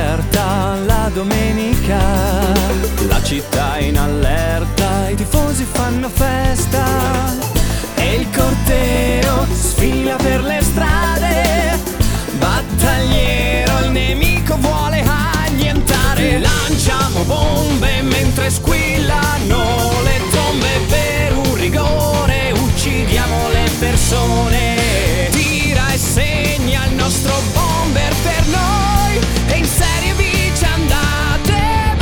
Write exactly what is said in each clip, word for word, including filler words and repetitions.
aperta la domenica, la città in allerta, i tifosi fanno festa e il corteo sfila per le strade, battagliero il nemico vuole annientare. Lanciamo bombe mentre squillano le trombe, per un rigore uccidiamo le persone. Tira e segna il nostro bomber per noi, e in Serie B ci andate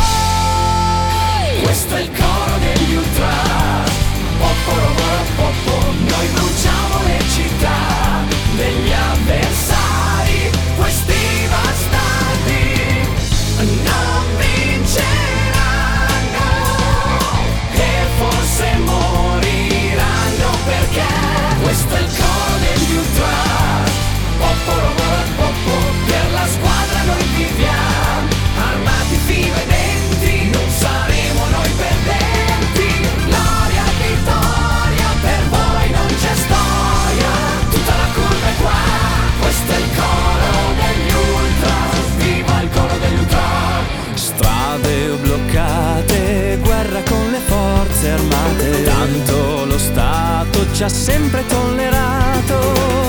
voi. Questo è il coro degli ultra, poporomoropoppo. Noi bruciamo le città degli avversari, questi bastardi non vinceranno e forse moriranno, perché questo è il coro degli ultra, poporomoropoppo. Per la squadra noi viviamo, armati fino ai denti, non saremo noi perdenti. Gloria e vittoria, per voi non c'è storia, tutta la curva è qua, questo è il coro degli ultra, viva il coro degli ultra. Strade bloccate, guerra con le forze armate, tanto lo Stato ci ha sempre tollerato.